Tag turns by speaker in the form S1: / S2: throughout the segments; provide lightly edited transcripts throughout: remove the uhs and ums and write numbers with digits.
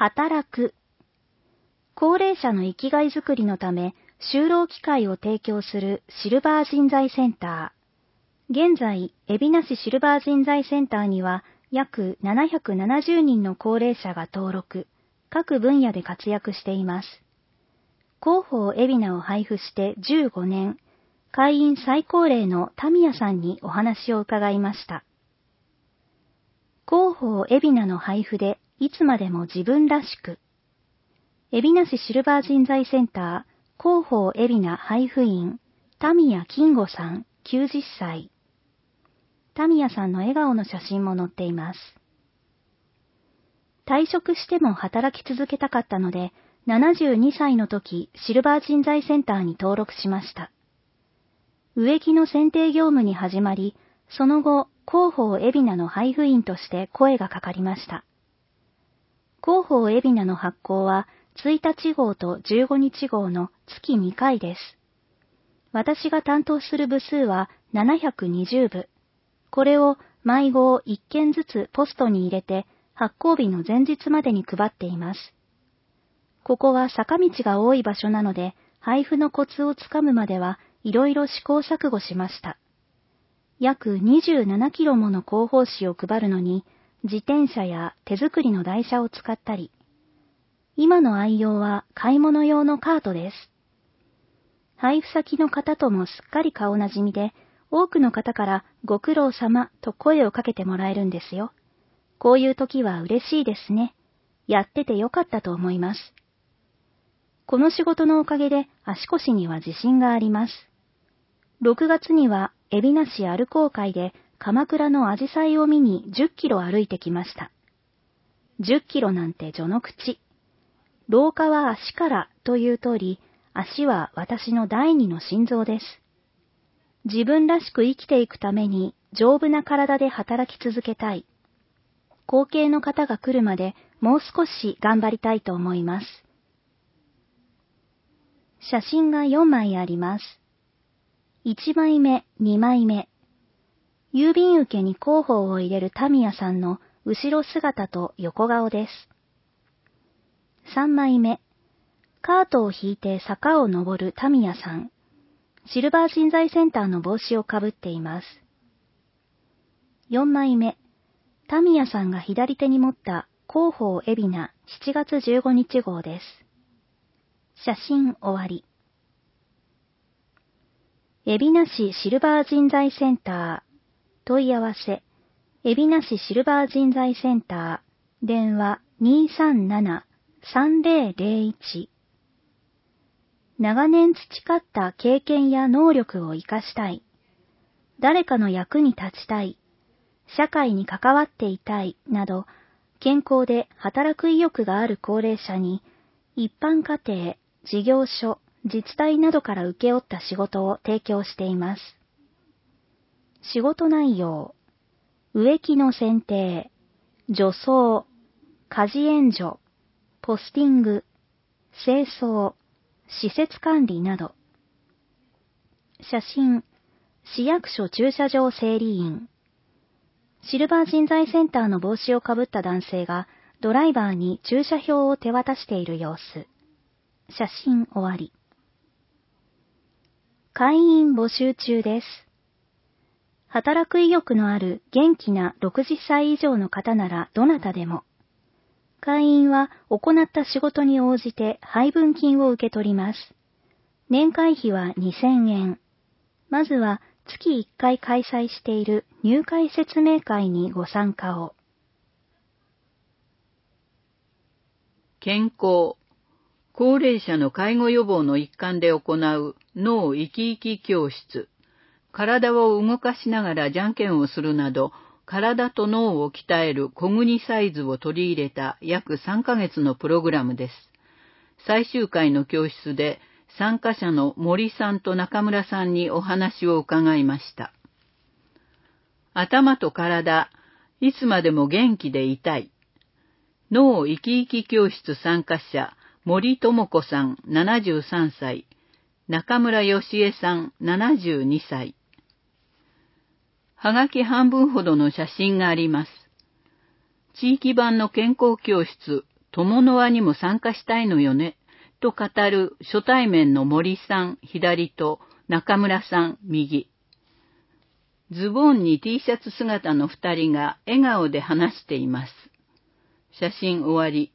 S1: 働く。高齢者の生きがいづくりのため、就労機会を提供するシルバー人材センター。現在、海老名市シルバー人材センターには約770人の高齢者が登録、各分野で活躍しています。広報海老名を配布して15年、会員最高齢のタミヤさんにお話を伺いました。広報海老名の配布でいつまでも自分らしく。海老名市シルバー人材センター広報海老名配布員、タミヤ金吾さん、90歳。タミヤさんの笑顔の写真も載っています。退職しても働き続けたかったので、72歳の時、シルバー人材センターに登録しました。植木の剪定業務に始まり、その後、広報海老名の配布員として声がかかりました。広報海老名の発行は、1日号と15日号の月2回です。私が担当する部数は720部。これを毎号1件ずつポストに入れて、発行日の前日までに配っています。ここは坂道が多い場所なので、配布のコツをつかむまではいろいろ試行錯誤しました。約27キロもの広報誌を配るのに、自転車や手作りの台車を使ったり、今の愛用は買い物用のカートです。配布先の方ともすっかり顔なじみで、多くの方からご苦労様と声をかけてもらえるんですよ。こういう時は嬉しいですね。やっててよかったと思います。この仕事のおかげで足腰には自信があります。6月には海老名市歩こう会で鎌倉のアジサイを見に10キロ歩いてきました。10キロなんて序の口。老化は足からという通り、足は私の第二の心臓です。自分らしく生きていくために丈夫な体で働き続けたい。後継の方が来るまでもう少し頑張りたいと思います。写真が4枚あります。1枚目、2枚目。郵便受けに広報を入れるタミヤさんの後ろ姿と横顔です。3枚目。カートを引いて坂を登るタミヤさん。シルバー人材センターの帽子をかぶっています。4枚目。タミヤさんが左手に持った広報海老名7月15日号です。写真終わり。海老名市シルバー人材センター。問い合わせ。海老名市シルバー人材センター。電話237-3001。長年培った経験や能力を活かしたい。誰かの役に立ちたい。社会に関わっていたい。など、健康で働く意欲がある高齢者に、一般家庭、事業所、自治体などから請け負った仕事を提供しています。仕事内容、植木の剪定、除草、家事援助、ポスティング、清掃、施設管理など。写真、市役所駐車場整理員。シルバー人材センターの帽子をかぶった男性がドライバーに駐車票を手渡している様子。写真終わり。会員募集中です。働く意欲のある元気な60歳以上の方ならどなたでも。会員は行った仕事に応じて配分金を受け取ります。年会費は2000円。まずは月1回開催している入会説明会にご参加を。
S2: 健康。高齢者の介護予防の一環で行う脳生き生き教室。体を動かしながらじゃんけんをするなど、体と脳を鍛える小国サイズを取り入れた約3ヶ月のプログラムです。最終回の教室で参加者の森さんと中村さんにお話を伺いました。頭と体、いつまでも元気でいたい。脳生き生き教室参加者、森智子さん73歳、中村義恵さん72歳。はがき半分ほどの写真があります。地域版の健康教室、 友の輪にも参加したいのよね、と語る初対面の森さん左と中村さん右。ズボンに T シャツ姿の二人が笑顔で話しています。写真終わり。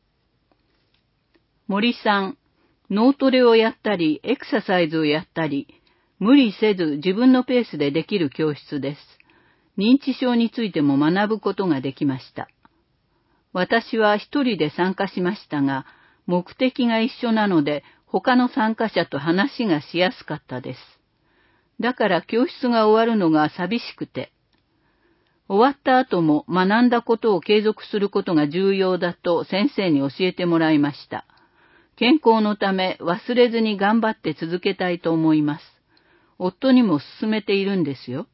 S2: 森さん、脳トレをやったり、エクササイズをやったり、無理せず自分のペースでできる教室です。認知症についても学ぶことができました。私は一人で参加しましたが、目的が一緒なので、他の参加者と話がしやすかったです。だから教室が終わるのが寂しくて、終わった後も学んだことを継続することが重要だと先生に教えてもらいました。健康のため忘れずに頑張って続けたいと思います。夫にも勧めているんですよ。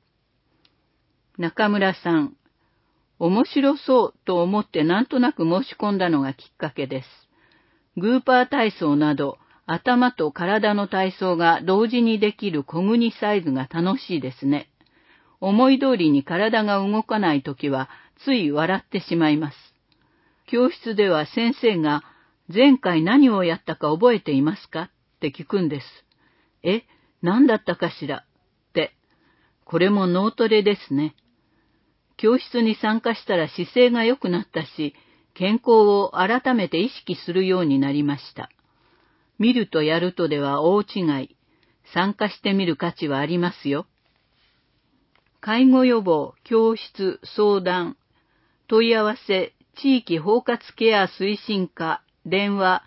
S2: 中村さん、面白そうと思ってなんとなく申し込んだのがきっかけです。グーパー体操など頭と体の体操が同時にできる小国サイズが楽しいですね。思い通りに体が動かないときはつい笑ってしまいます。教室では先生が前回何をやったか覚えていますかって聞くんです。何だったかしらって。これも脳トレですね。教室に参加したら姿勢が良くなったし、健康を改めて意識するようになりました。見るとやるとでは大違い。参加してみる価値はありますよ。介護予防、教室、相談、問い合わせ、地域包括ケア推進課、電話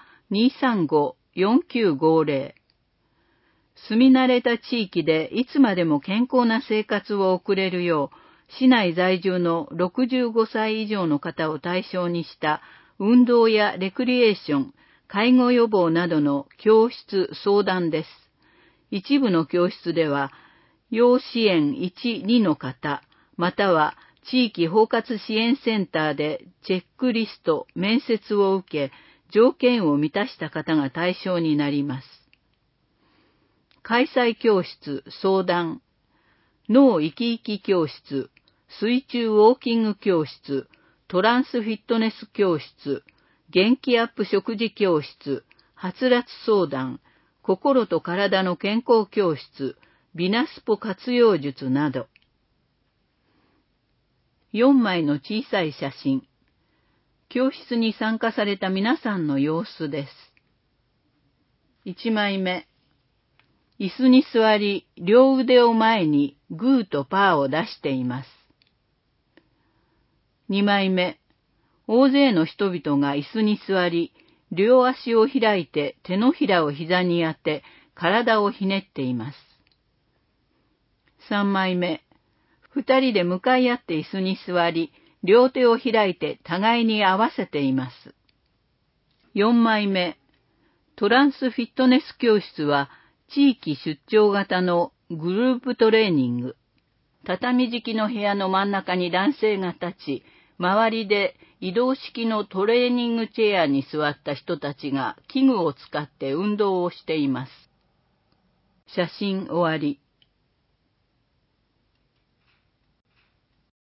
S2: 235-4950。住み慣れた地域でいつまでも健康な生活を送れるよう、市内在住の65歳以上の方を対象にした運動やレクリエーション、介護予防などの教室相談です。一部の教室では、要支援1、2の方、または地域包括支援センターでチェックリスト、面接を受け、条件を満たした方が対象になります。開催教室、相談、脳生き生き教室、水中ウォーキング教室、トランスフィットネス教室、元気アップ食事教室、はつらつ相談、心と体の健康教室、ビナスポ活用術など。4枚の小さい写真。教室に参加された皆さんの様子です。1枚目。椅子に座り、両腕を前にグーとパーを出しています。2枚目。大勢の人々が椅子に座り、両足を開いて手のひらを膝に当て、体をひねっています。3枚目。2人で向かい合って椅子に座り、両手を開いて互いに合わせています。4枚目。トランスフィットネス教室は、地域出張型のグループトレーニング。畳敷きの部屋の真ん中に男性が立ち、周りで移動式のトレーニングチェアに座った人たちが器具を使って運動をしています。写真終わり。